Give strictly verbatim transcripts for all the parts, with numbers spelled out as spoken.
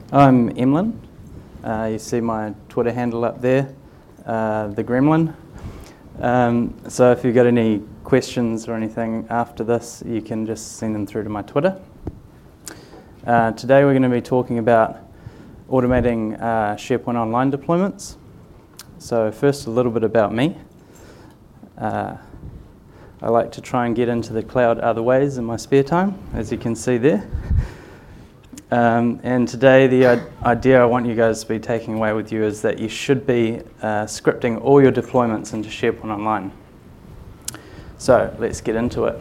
I'm Emlyn. Uh, you see my Twitter handle up there, uh, the Gremlin. Um, so if you've got any questions or anything after this, you can just send them through to my Twitter. Uh, today we're going to be talking about automating uh, SharePoint Online deployments. So first, a little bit about me. Uh, I like to try and get into the cloud other ways in my spare time, as you can see there. Um, and today the uh, idea I want you guys to be taking away with you is that you should be uh, scripting all your deployments into SharePoint Online. So let's get into it.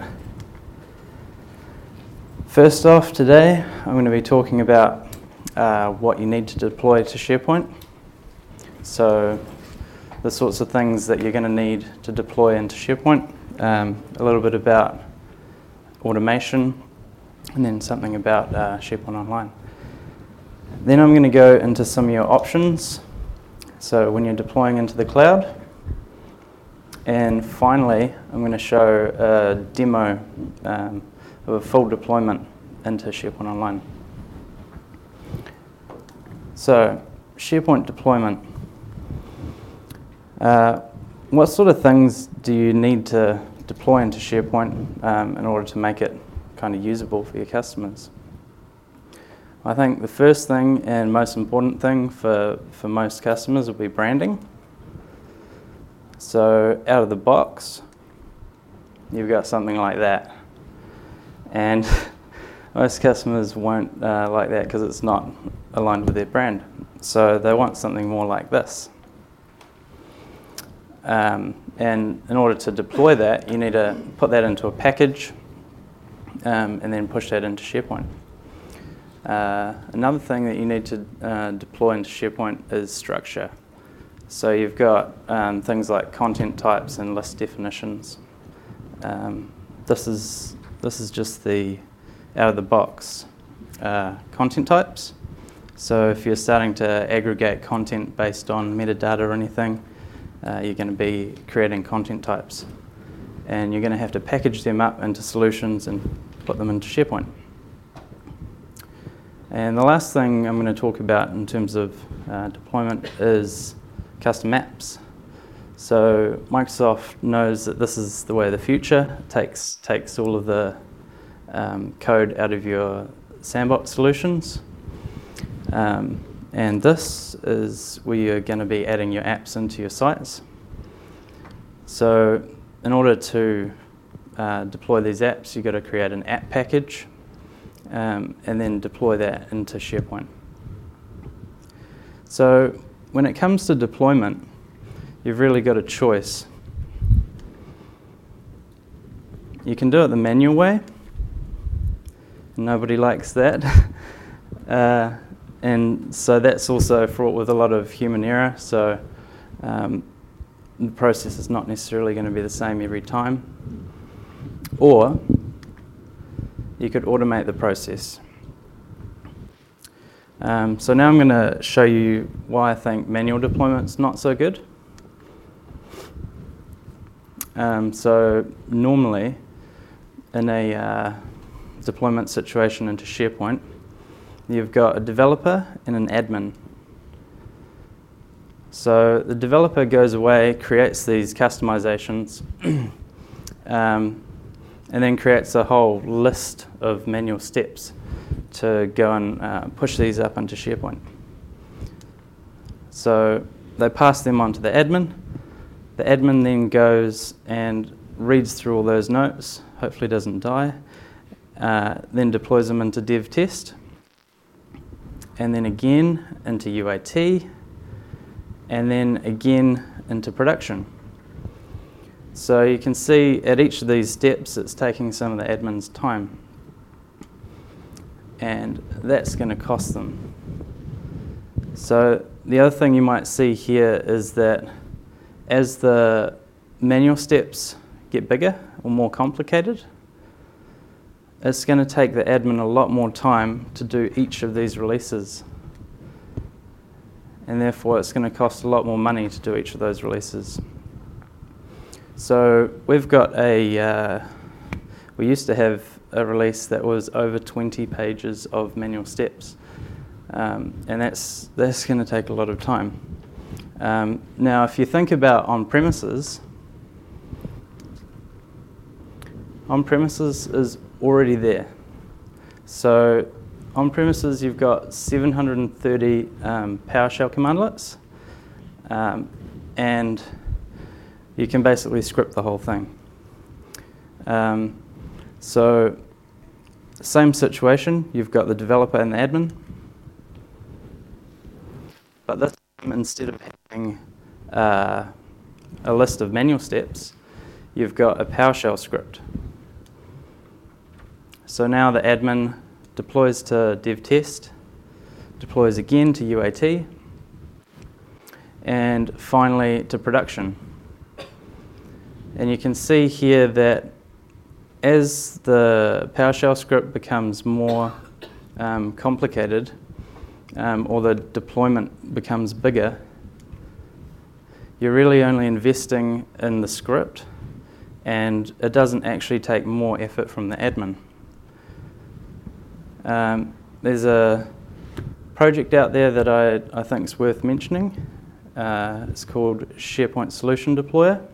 First off, today I'm going to be talking about uh, what you need to deploy to SharePoint. So the sorts of things that you're going to need to deploy into SharePoint. Um, a little bit about automation, and then something about uh, SharePoint Online. Then I'm going to go into some of your options, so when you're deploying into the cloud. And finally, I'm going to show a demo um, of a full deployment into SharePoint Online. So, SharePoint deployment. Uh, what sort of things do you need to deploy into SharePoint um, in order to make it kind of usable for your customers? I think the first thing and most important thing for, for most customers will be branding. So out of the box, you've got something like that. And most customers won't uh, like that because it's not aligned with their brand. So they want something more like this. Um, and in order to deploy that, you need to put that into a package Um, and then push that into SharePoint. Uh, another thing that you need to uh, deploy into SharePoint is structure. So you've got um, things like content types and list definitions. Um, this is this is just the out of the box uh, content types. So if you're starting to aggregate content based on metadata or anything, uh, you're going to be creating content types. And you're going to have to package them up into solutions and put them into SharePoint. And the last thing I'm going to talk about in terms of uh, deployment is custom apps. So Microsoft knows that this is the way of the future. It takes, takes all of the um, code out of your sandbox solutions. Um, and this is where you're going to be adding your apps into your sites. So in order to uh, deploy these apps, you've got to create an app package um, and then deploy that into SharePoint. So when it comes to deployment, you've really got a choice. You can do it the manual way. Nobody likes that. uh, and so that's also fraught with a lot of human error. So um, the process is not necessarily going to be the same every time. Or you could automate the process. Um, so now I'm going to show you why I think manual deployment's not so good. Um, so normally in a uh, deployment situation into SharePoint, you've got a developer and an admin. So the developer goes away, creates these customizations, um, and then creates a whole list of manual steps to go and uh, push these up into SharePoint. So they pass them on to the admin. The admin then goes and reads through all those notes, hopefully doesn't die, uh, then deploys them into dev test, and then again into U A T, and then again into production. So you can see at each of these steps it's taking some of the admin's time, and that's going to cost them. So the other thing you might see here is that as the manual steps get bigger or more complicated, it's going to take the admin a lot more time to do each of these releases. And therefore it's going to cost a lot more money to do each of those releases. So we've got a, uh, we used to have a release that was over twenty pages of manual steps. Um, and that's that's going to take a lot of time. Um, now, if you think about on-premises, on-premises is already there. So on-premises, you've got seven hundred thirty um, PowerShell commandlets, um, and you can basically script the whole thing. Um, so same situation, you've got the developer and the admin, but this time, instead of having uh, a list of manual steps, you've got a PowerShell script. So now the admin deploys to dev test, deploys again to U A T, and finally to production. And you can see here that as the PowerShell script becomes more um, complicated, um, or the deployment becomes bigger, you're really only investing in the script, and it doesn't actually take more effort from the admin. Um, there's a project out there that I, I think is worth mentioning. Uh, it's called SharePoint Solution Deployer.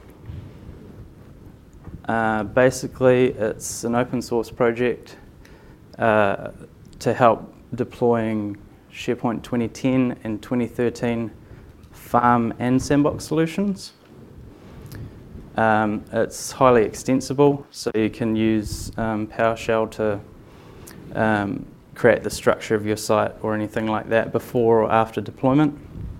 Uh, basically, it's an open source project uh, to help deploying SharePoint twenty ten and twenty thirteen farm and sandbox solutions. Um, it's highly extensible, so you can use um, PowerShell to um, create the structure of your site or anything like that before or after deployment.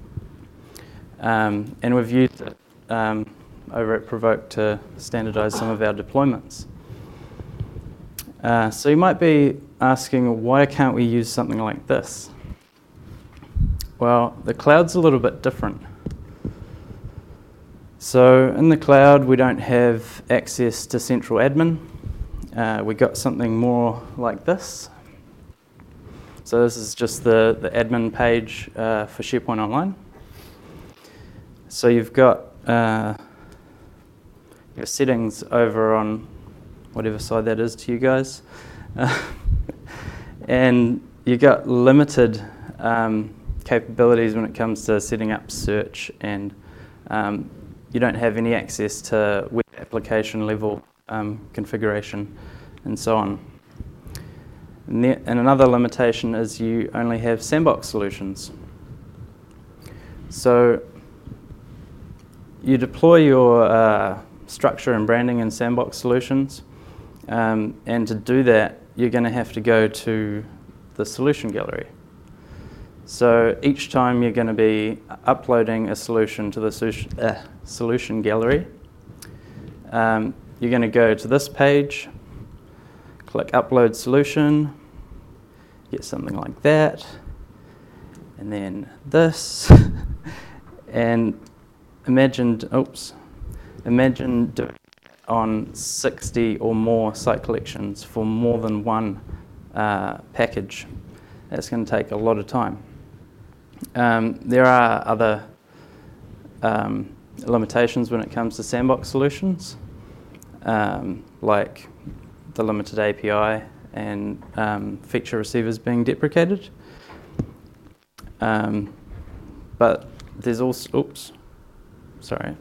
Um, and we've used it um, over at Provoke to standardize some of our deployments. Uh, so you might be asking, why can't we use something like this? Well, the cloud's a little bit different. So in the cloud, we don't have access to central admin. Uh, we got something more like this. So this is just the, the admin page uh, for SharePoint Online. So you've got uh, your settings over on whatever side that is to you guys. Uh, and you got limited um, capabilities when it comes to setting up search, and um, you don't have any access to web application level um, configuration and so on. And, the, and another limitation is you only have sandbox solutions. So you deploy your uh, structure and branding in sandbox solutions, um, and to do that, you're going to have to go to the solution gallery. So each time you're going to be uploading a solution to the solution, uh, solution gallery, um, you're going to go to this page, click Upload Solution, get something like that, and then this, and imagine, oops, imagine doing it on sixty or more site collections for more than one uh, package. That's going to take a lot of time. Um, there are other um, limitations when it comes to sandbox solutions, um, like the limited A P I and um, feature receivers being deprecated. Um, but there's also, oops, sorry.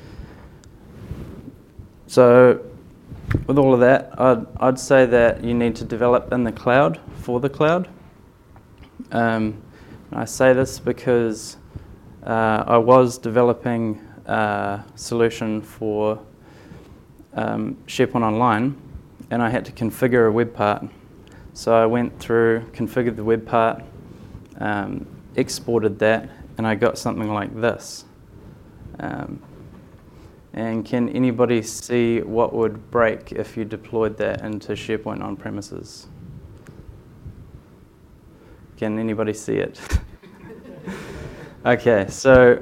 So with all of that, I'd, I'd say that you need to develop in the cloud for the cloud. Um, I say this because uh, I was developing a solution for um, SharePoint Online, and I had to configure a web part. So I went through, configured the web part, um, exported that, and I got something like this. Um, and can anybody see what would break if you deployed that into SharePoint on-premises? Can anybody see it? Okay, so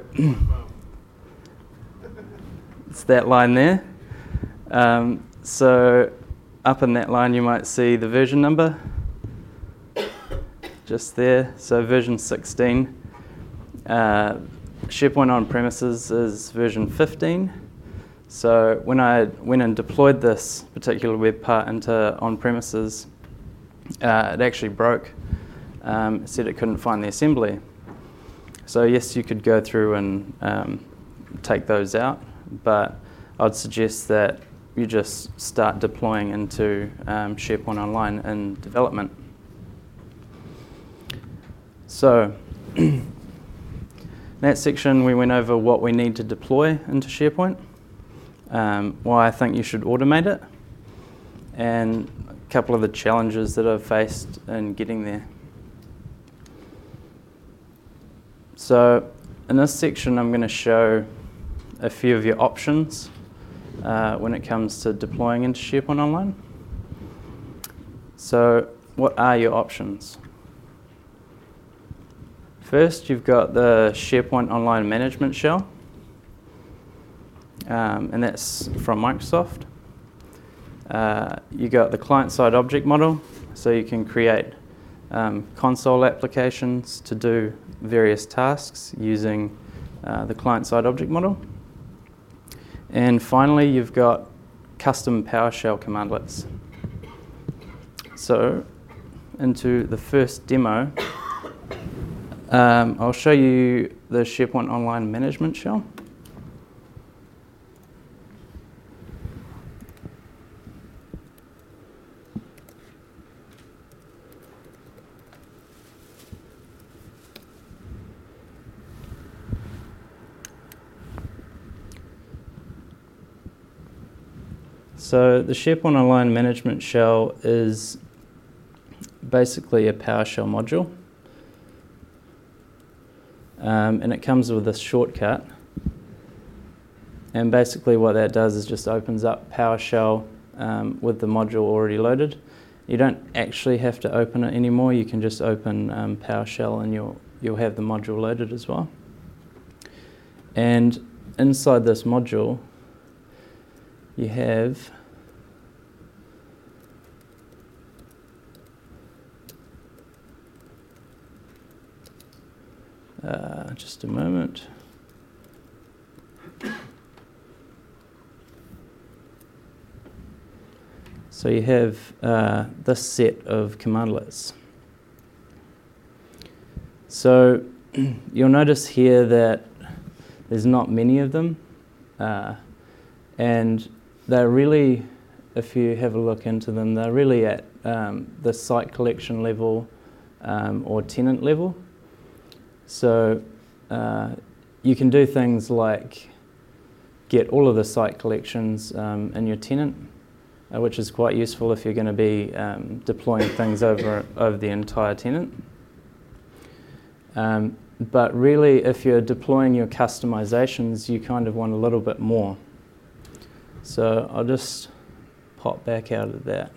it's that line there. Um, so up in that line you might see the version number, just there. So version sixteen. Uh, SharePoint on-premises is version fifteen. So when I went and deployed this particular web part into on-premises, uh, it actually broke. um, said it couldn't find the assembly. So yes, you could go through and um, take those out, but I'd suggest that you just start deploying into um, SharePoint Online in development. So in that section, we went over what we need to deploy into SharePoint, um, why I think you should automate it, and a couple of the challenges that I've faced in getting there. So in this section, I'm going to show a few of your options uh, when it comes to deploying into SharePoint Online. So what are your options? First, you've got the SharePoint Online Management Shell, um, and that's from Microsoft. Uh, you got the client-side object model, so you can create um, console applications to do various tasks using uh, the client-side object model. And finally, you've got custom PowerShell commandlets. So, into the first demo, um, I'll show you the SharePoint Online Management Shell. So the SharePoint Online Management Shell is basically a PowerShell module, um, and it comes with this shortcut. And basically what that does is just opens up PowerShell um, with the module already loaded. You don't actually have to open it anymore. You can just open um, PowerShell and you'll, you'll have the module loaded as well. And inside this module, you have uh, just a moment. So you have uh, this set of commandlets. So you'll notice here that there's not many of them, uh, and they're really, if you have a look into them, they're really at um, the site collection level um, or tenant level. So uh, you can do things like get all of the site collections um, in your tenant, uh, which is quite useful if you're going to be um, deploying things over, over the entire tenant. Um, but really, if you're deploying your customizations, you kind of want a little bit more. So I'll just pop back out of that.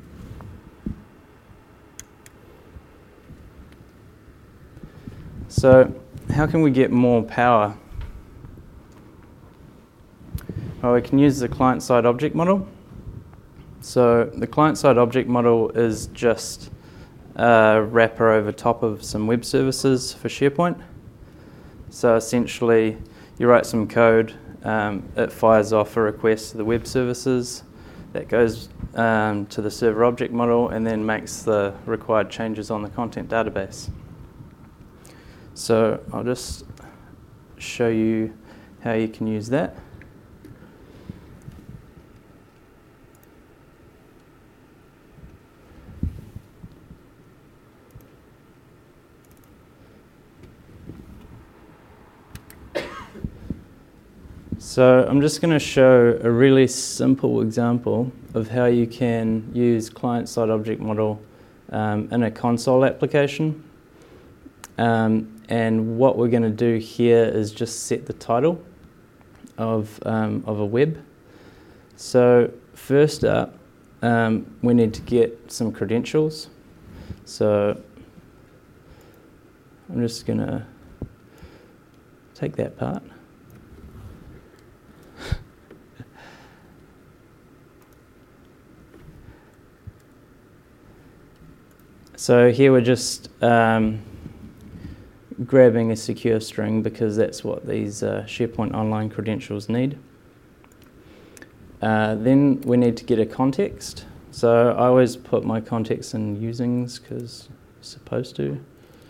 So how can we get more power? Well, we can use the client-side object model. So the client-side object model is just a wrapper over top of some web services for SharePoint. So essentially, you write some code, Um, it fires off a request to the web services that goes um, to the server object model and then makes the required changes on the content database. So I'll just show you how you can use that. So I'm just going to show a really simple example of how you can use client-side object model um, in a console application. Um, and what we're going to do here is just set the title of, um, of a web. So first up, um, we need to get some credentials. So I'm just going to take that part. So here we're just um, grabbing a secure string because that's what these uh, SharePoint Online credentials need. Uh, then we need to get a context. So I always put my context in usings because supposed to.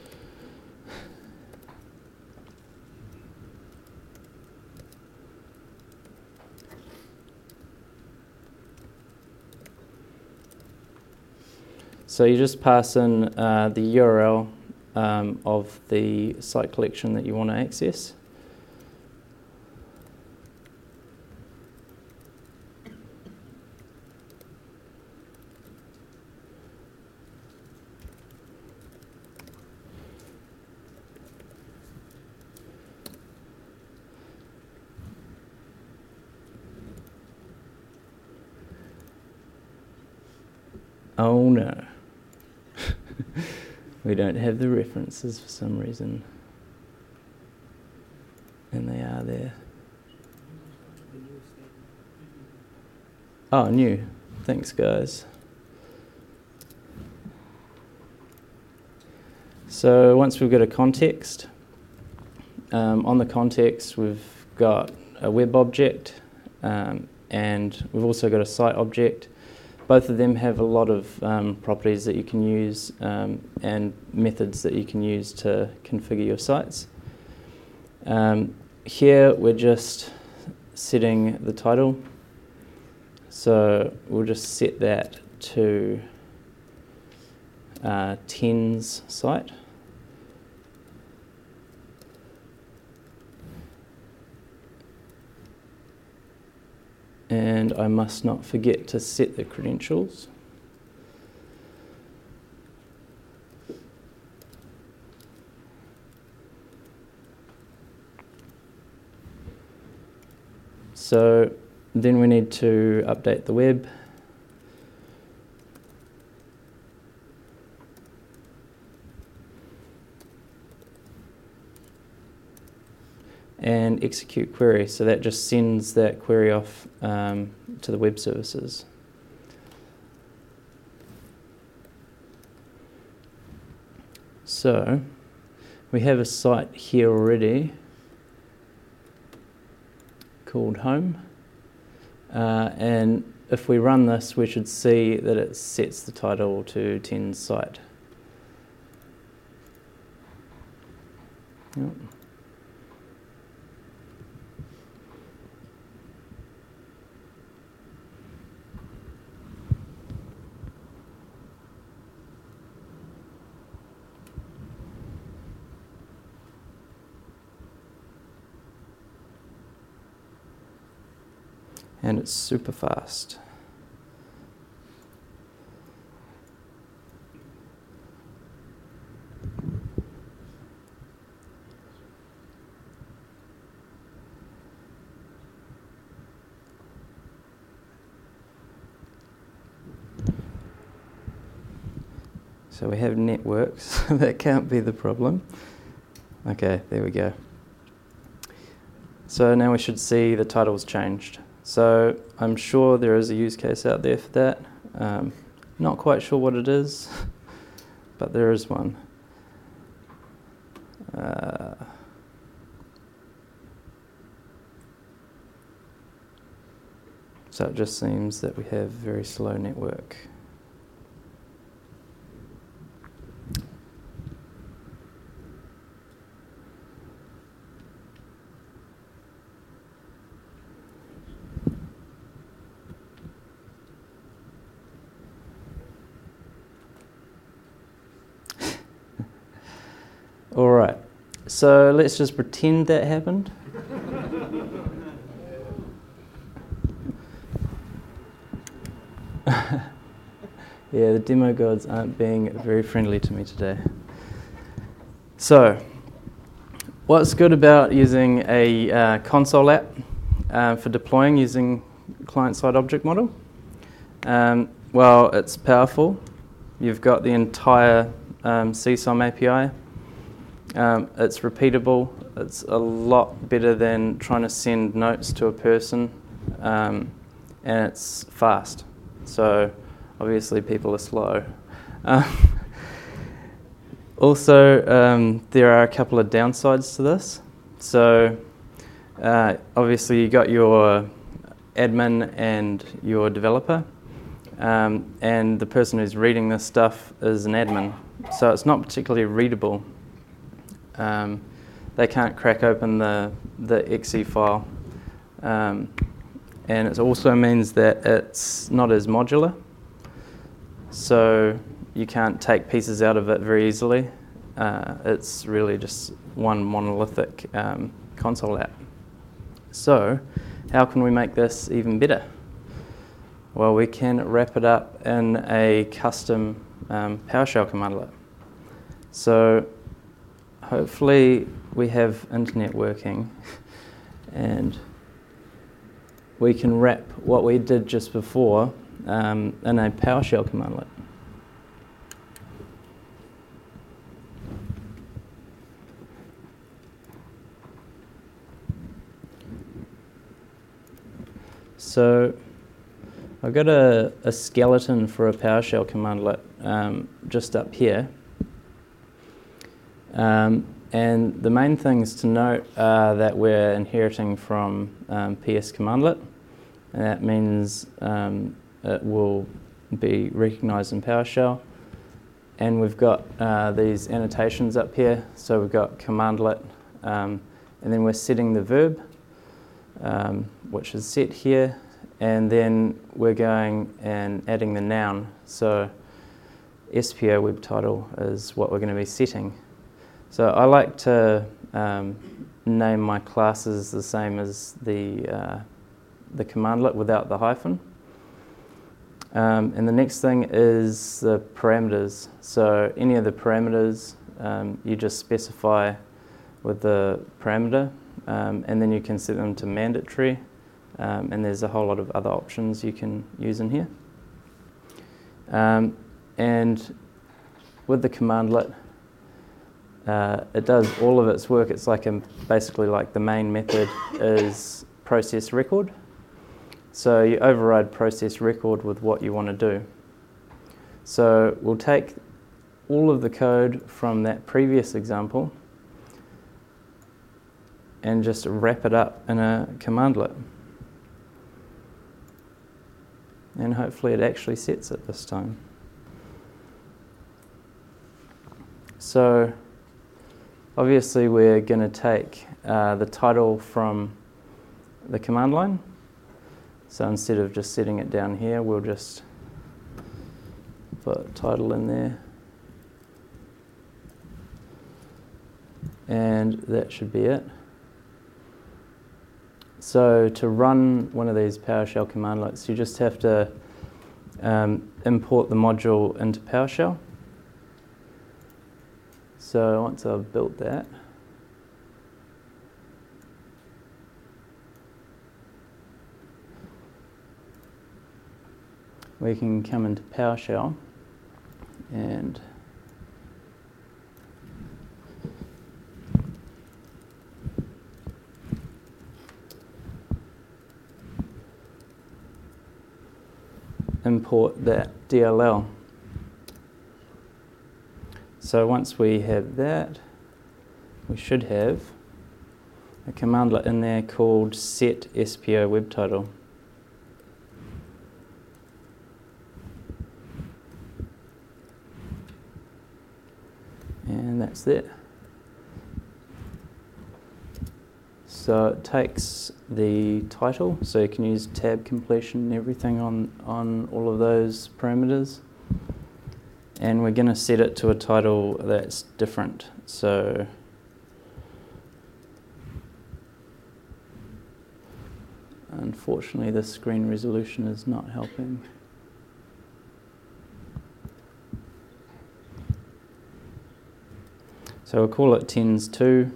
So you just pass in uh, the U R L um, of the site collection that you want to access. Oh no. We don't have the references for some reason. And they are there. Oh, new. Thanks, guys. So once we've got a context, um, on the context we've got a web object, um, and we've also got a site object. Both of them have a lot of um, properties that you can use um, and methods that you can use to configure your sites. Um, here we're just setting the title. So we'll just set that to uh, Tens site. And I must not forget to set the credentials. So then we need to update the web. And execute query, so that just sends that query off um, to the web services. So we have a site here already called home, uh, and if we run this we should see that it sets the title to Tens site. Yep. And it's super fast. So we have networks, that can't be the problem. Okay, there we go. So now we should see the title's changed. So I'm sure there is a use case out there for that. Um, not quite sure what it is, but there is one. Uh, so it just seems that we have very slow network. All right, so let's just pretend that happened. Yeah, the demo gods aren't being very friendly to me today. So, what's good about using a uh, console app uh, for deploying using client-side object model? Um, well, it's powerful. You've got the entire um, C SOM A P I. Um, it's repeatable. It's a lot better than trying to send notes to a person, um, and it's fast. So obviously people are slow. Um, also, um, there are a couple of downsides to this. So uh, obviously you got your admin and your developer, um, and the person who's reading this stuff is an admin. so it's not particularly readable. Um, they can't crack open the, the E X E file. Um, and it also means that it's not as modular. So you can't take pieces out of it very easily. Uh, it's really just one monolithic um, console app. So how can we make this even better? Well, we can wrap it up in a custom um, PowerShell commandlet. So hopefully we have internet working and we can wrap what we did just before um, in a PowerShell commandlet. So I've got a, a skeleton for a PowerShell commandlet um, just up here. Um, and the main things to note are that we're inheriting from um, P S commandlet, and that means um, it will be recognized in PowerShell. And we've got uh, these annotations up here. So we've got commandlet, um, and then we're setting the verb, um, which is set here. And then we're going and adding the noun. So S P O web title is what we're going to be setting. So I like to um, name my classes the same as the, uh, the commandlet without the hyphen. Um, and the next thing is the parameters. So any of the parameters um, you just specify with the parameter, um, and then you can set them to mandatory. Um, and there's a whole lot of other options you can use in here. Um, and with the commandlet, uh, it does all of its work. It's like a, basically like the main method is process record. So you override process record with what you want to do. So we'll take all of the code from that previous example and just wrap it up in a commandlet. And hopefully it actually sets it this time. So obviously we're going to take uh, the title from the command line. So instead of just setting it down here, we'll just put title in there. And that should be it. So to run one of these PowerShell commandlets, you just have to um, import the module into PowerShell. So once I've built that, we can come into PowerShell and import that D L L. So once we have that, we should have a commandlet in there called set S P O web title. And that's it. So it takes the title, so you can use tab completion and everything on, on all of those parameters. And we're going to set it to a title that's different. So unfortunately the screen resolution is not helping. So we'll call it tens two.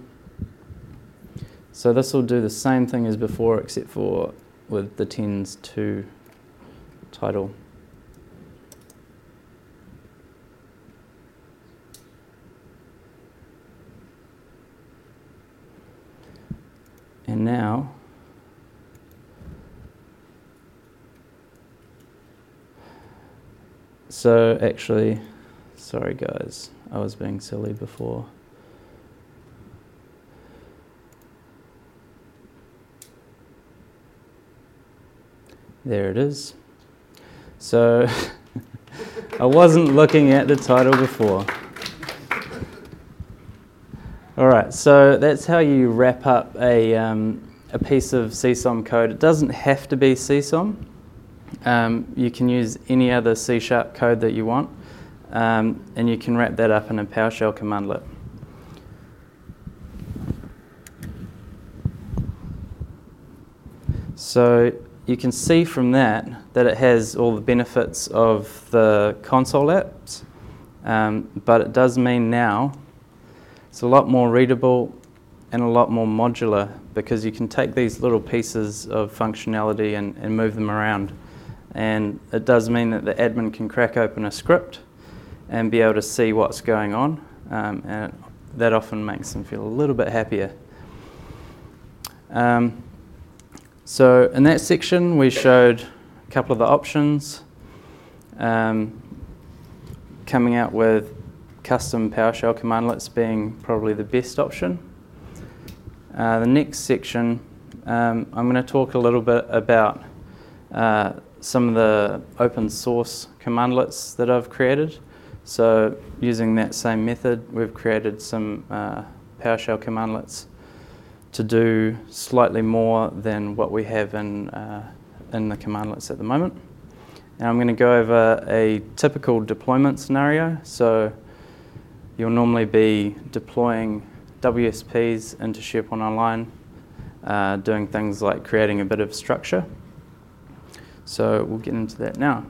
So this will do the same thing as before, except for with the tens two title. And now so actually, sorry guys, I was being silly before. There it is. So I wasn't looking at the title before. All right, so that's how you wrap up a, um, a piece of C SOM code. It doesn't have to be C SOM. Um, you can use any other C sharp code that you want, um, and you can wrap that up in a PowerShell commandlet. So you can see from that that it has all the benefits of the console apps, um, but it does mean now it's a lot more readable and a lot more modular, because you can take these little pieces of functionality and, and move them around. And it does mean that the admin can crack open a script and be able to see what's going on, um, and that often makes them feel a little bit happier. Um, so in that section we showed a couple of the options, um, coming out with custom PowerShell commandlets being probably the best option. Uh, the next section, um, I'm going to talk a little bit about uh, some of the open source commandlets that I've created. So using that same method, we've created some uh, PowerShell commandlets to do slightly more than what we have in, uh, in the commandlets at the moment. And I'm going to go over a typical deployment scenario. So you'll normally be deploying W S Ps into SharePoint Online, uh, doing things like creating a bit of structure. So we'll get into that now.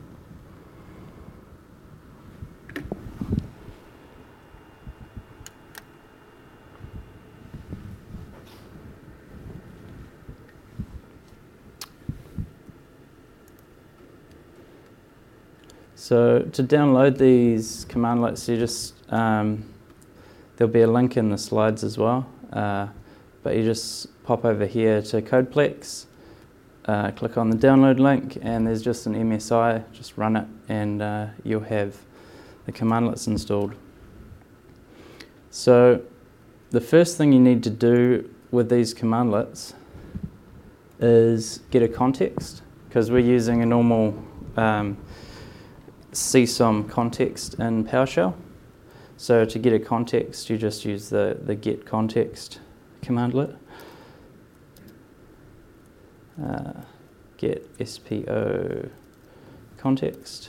So to download these commandlets, you just um, there'll be a link in the slides as well, uh, but you just pop over here to CodePlex, uh, click on the download link, and there's just an M S I, just run it, and uh, you'll have the commandlets installed. So the first thing you need to do with these commandlets is get a context, because we're using a normal um, C SOM context in PowerShell. So to get a context, you just use the, the get context commandlet. Uh, get S P O context.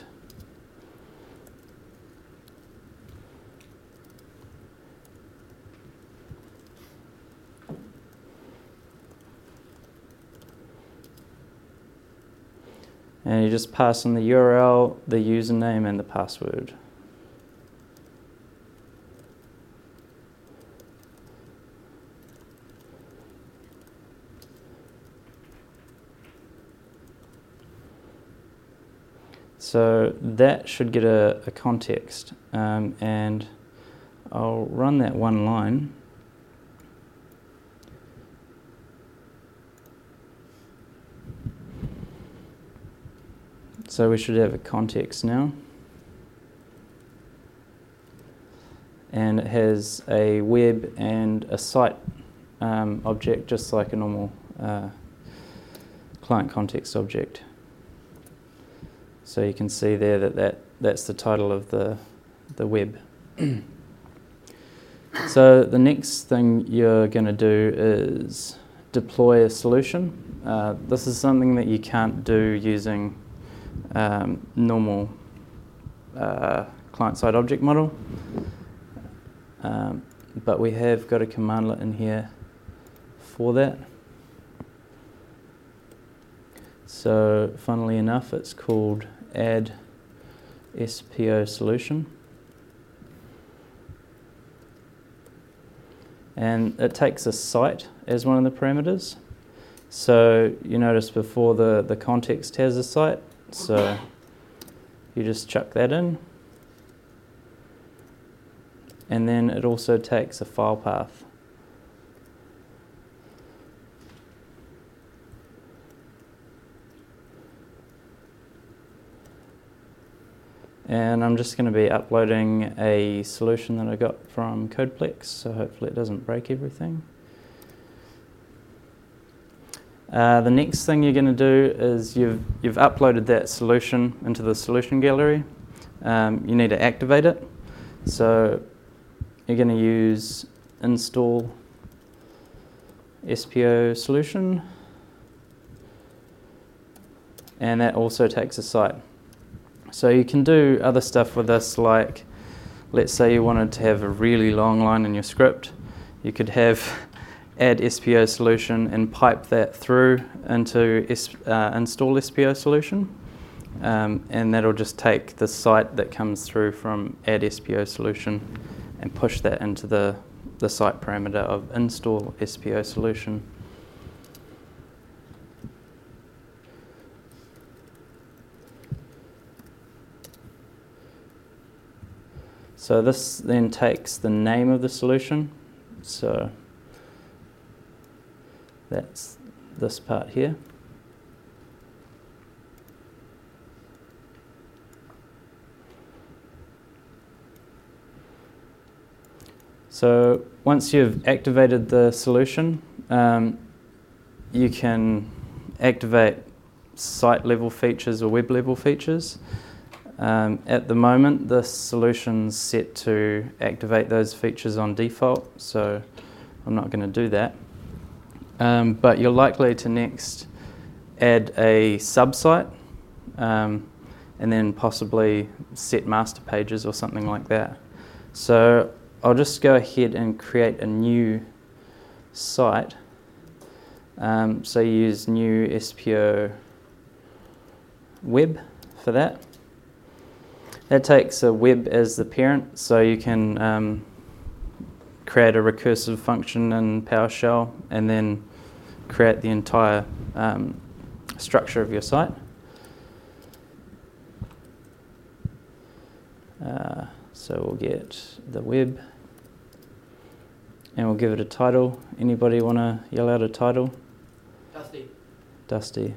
And you just pass in the U R L, the username, and the password. So that should get a, a context, um, and I'll run that one line. So we should have a context now. And it has a web and a site um, object, just like a normal uh, client context object. So you can see there that, that that's the title of the, the web. So the next thing you're going to do is deploy a solution. Uh, this is something that you can't do using Um, normal uh, client-side object model, um, but we have got a commandlet in here for that. So funnily enough, it's called add S P O solution, and it takes a site as one of the parameters. So you notice before the, the context has a site. So you just chuck that in, and then it also takes a file path. And I'm just going to be uploading a solution that I got from CodePlex, so hopefully it doesn't break everything. Uh, the next thing you're going to do is you've, you've uploaded that solution into the solution gallery. Um, you need to activate it. So you're going to use install S P O solution, and that also takes a site. So you can do other stuff with this, like let's say you wanted to have a really long line in your script. You could have add S P O solution and pipe that through into S, uh, install S P O solution, um, and that'll just take the site that comes through from add S P O solution and push that into the, the site parameter of install S P O solution. So this then takes the name of the solution. So that's this part here. So once you've activated the solution, um, you can activate site level features or web level features. Um, at the moment, this solution's set to activate those features on default, so I'm not going to do that. Um, but you're likely to next add a sub-site, um, and then possibly set master pages or something like that. So I'll just go ahead and create a new site. Um, so you use new S P O web for that. That takes a web as the parent, so you can um, create a recursive function in PowerShell and then create the entire um, structure of your site. Uh, so we'll get the web and we'll give it a title. Anybody want to yell out a title? Dusty. Dusty.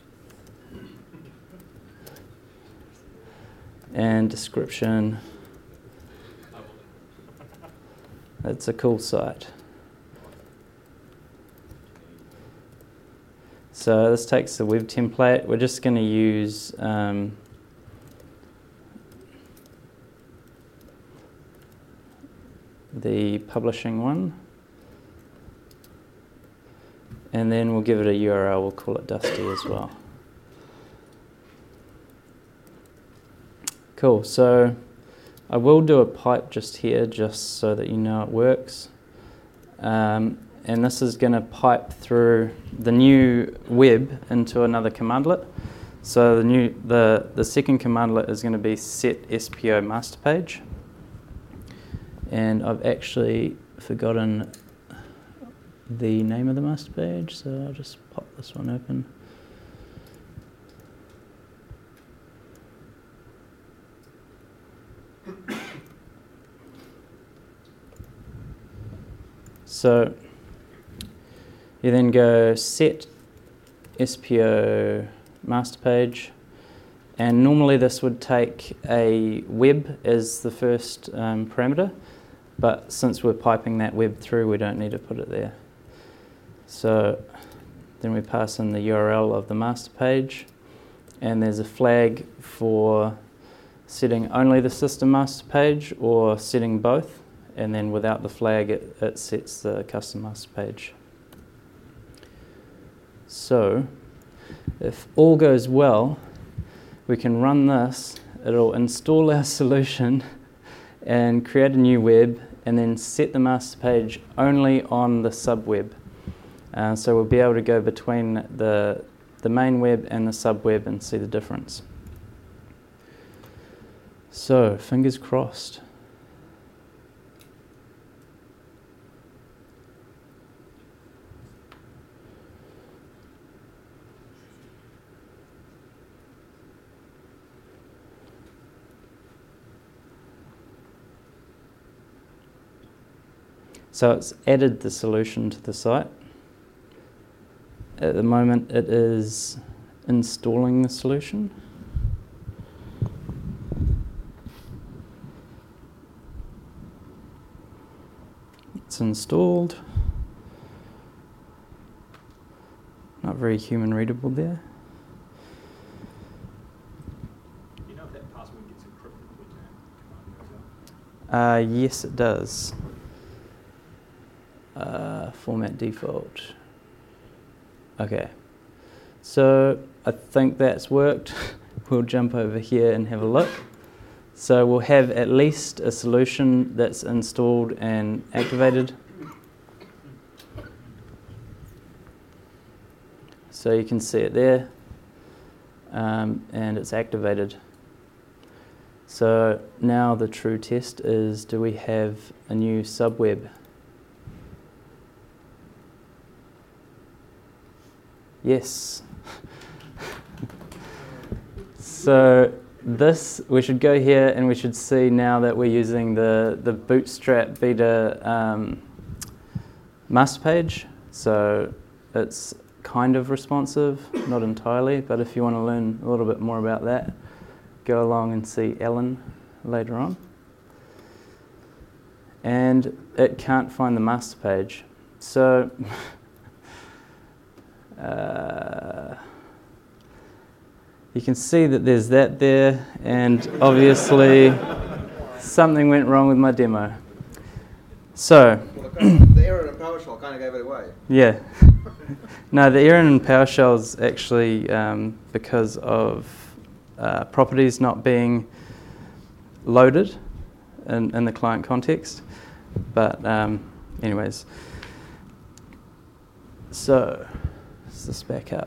And description. That's a cool site. So this takes the web template. We're just going to use um, the publishing one. And then we'll give it a U R L. We'll call it Dusty as well. Cool, so I will do a pipe just here just so that you know it works. Um, and this is going to pipe through the new web into another commandlet. So the new the, the second commandlet is going to be set S P O master page. And I've actually forgotten the name of the master page, so I'll just pop this one open. So you then go set S P O master page, and normally this would take a web as the first um, parameter, but since we're piping that web through, we don't need to put it there. So then we pass in the U R L of the master page, and there's a flag for setting only the system master page or setting both. And then without the flag, it, it sets the custom master page. So if all goes well, we can run this. It'll install our solution and create a new web, and then set the master page only on the sub-web. Uh, so we'll be able to go between the, the main web and the sub-web and see the difference. So fingers crossed. So it's added the solution to the site. At the moment it is installing the solution. It's installed. Not very human readable there. You know if that password gets encrypted with that command as well? Uh, yes, it does. uh, format default. Okay, so I think that's worked. We'll jump over here and have a look. So we'll have at least a solution that's installed and activated. So you can see it there, um, and it's activated. So now the true test is, do we have a new subweb? Yes. So this, we should go here and we should see now that we're using the, the Bootstrap beta um, master page. So it's kind of responsive, not entirely, but if you want to learn a little bit more about that, go along and see Ellen later on. And it can't find the master page. So uh, you can see that there's that there, and obviously something went wrong with my demo. So well, the, the error in PowerShell kind of gave it away. Yeah. No, the error in PowerShell is actually um, because of uh, properties not being loaded in, in the client context. But um, anyways, so let's just back up.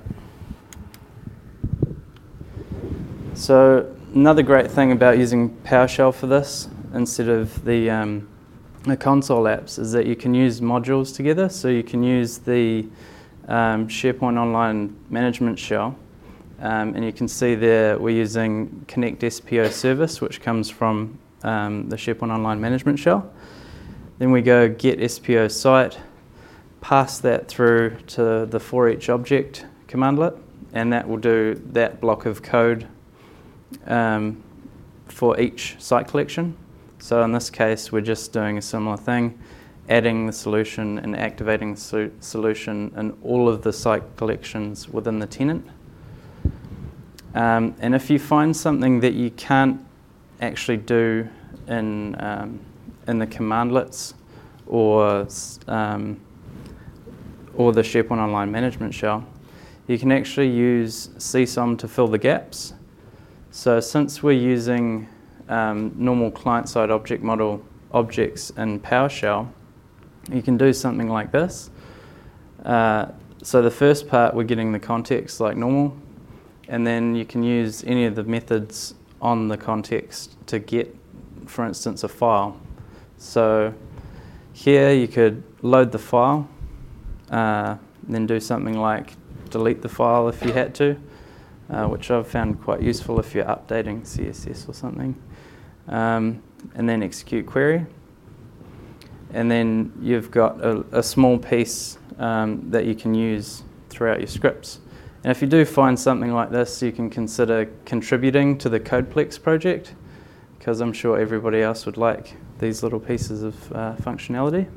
So another great thing about using PowerShell for this instead of the, um, the console apps is that you can use modules together. So you can use the um, SharePoint Online Management Shell, um, and you can see there we're using Connect S P O service, which comes from um, the SharePoint Online Management Shell. Then we go get S P O site, pass that through to the for each object commandlet, and that will do that block of code um, for each site collection. So in this case, we're just doing a similar thing, adding the solution and activating the so- solution in all of the site collections within the tenant. Um, and if you find something that you can't actually do in um, in the commandlets or um, or the SharePoint Online Management Shell, you can actually use C S O M to fill the gaps. So since we're using um, normal client-side object model objects in PowerShell, you can do something like this. Uh, so the first part, we're getting the context like normal, and then you can use any of the methods on the context to get, for instance, a file. So here you could load the file, uh, then do something like delete the file if you had to, uh, which I've found quite useful if you're updating C S S or something, um, and then execute query. And then you've got a, a small piece um, that you can use throughout your scripts. And if you do find something like this, you can consider contributing to the CodePlex project, because I'm sure everybody else would like these little pieces of uh, functionality.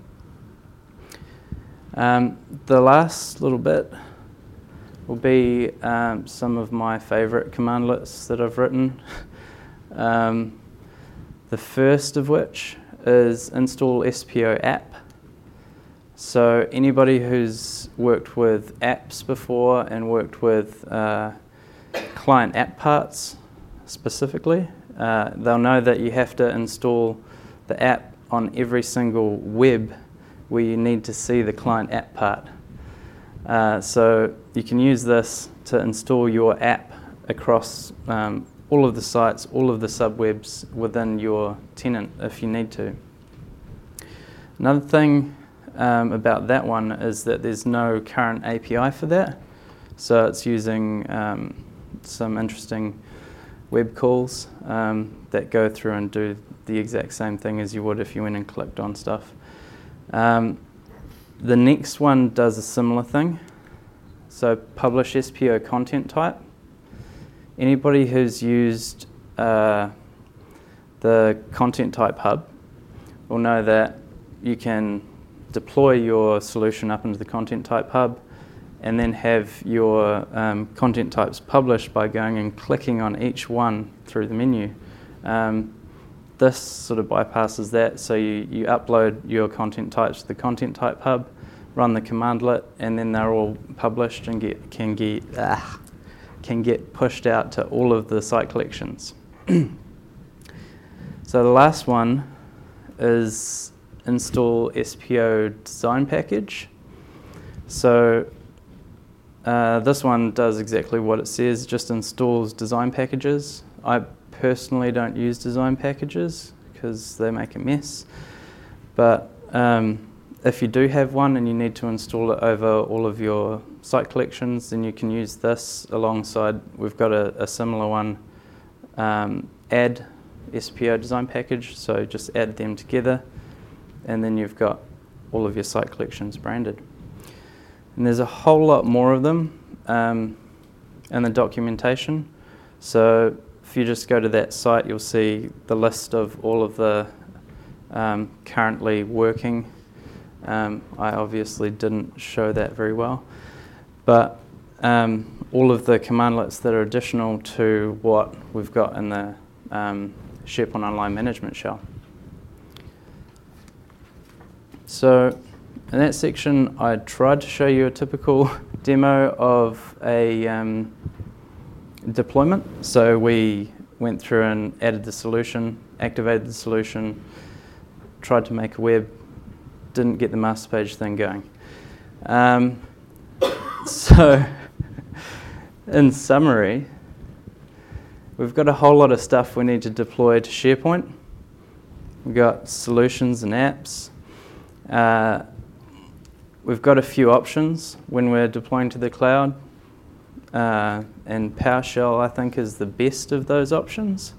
Um, the last little bit will be um, some of my favorite commandlets that I've written. um, the first of which is install S P O app. So anybody who's worked with apps before and worked with uh, client app parts specifically, uh, they'll know that you have to install the app on every single web where you need to see the client app part. Uh, so you can use this to install your app across um, all of the sites, all of the subwebs within your tenant if you need to. Another thing um, about that one is that there's no current A P I for that. So it's using um, some interesting web calls um, that go through and do the exact same thing as you would if you went and clicked on stuff. Um, the next one does a similar thing. So publish S P O content type. Anybody who's used uh, the content type hub will know that you can deploy your solution up into the content type hub and then have your um, content types published by going and clicking on each one through the menu. Um, this sort of bypasses that, so you, you upload your content types to the content type hub, run the commandlet, and then they're all published and get can get ah, can get pushed out to all of the site collections. So the last one is install S P O design package. So uh, this one does exactly what it says, just installs design packages. I personally don't use design packages because they make a mess, but um, if you do have one and you need to install it over all of your site collections, then you can use this alongside. We've got a, a similar one, um, add S P O design package, so just add them together, and then you've got all of your site collections branded. And there's a whole lot more of them um, in the documentation. So if you just go to that site, you'll see the list of all of the um, currently working. Um, I obviously didn't show that very well, but um, all of the commandlets that are additional to what we've got in the um, SharePoint Online Management Shell. So in that section, I tried to show you a typical demo of a um, deployment. So we went through and added the solution, activated the solution, tried to make a web, didn't get the master page thing going. Um, so in summary, we've got a whole lot of stuff we need to deploy to SharePoint. We've got solutions and apps. Uh, we've got a few options when we're deploying to the cloud. Uh, and PowerShell, I think, is the best of those options.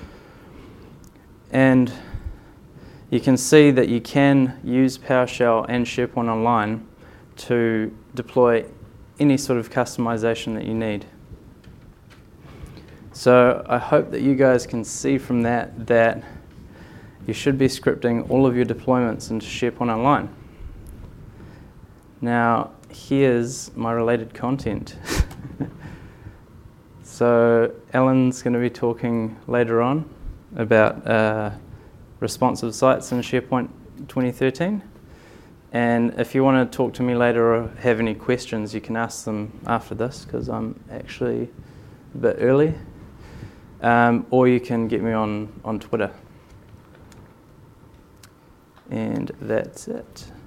And you can see that you can use PowerShell and SharePoint Online to deploy any sort of customization that you need. So I hope that you guys can see from that that you should be scripting all of your deployments into SharePoint Online. Now, here's my related content. So Alan's going to be talking later on about uh, responsive sites in SharePoint twenty thirteen. And if you want to talk to me later or have any questions, you can ask them after this, because I'm actually a bit early. Um, or you can get me on, on Twitter. And that's it.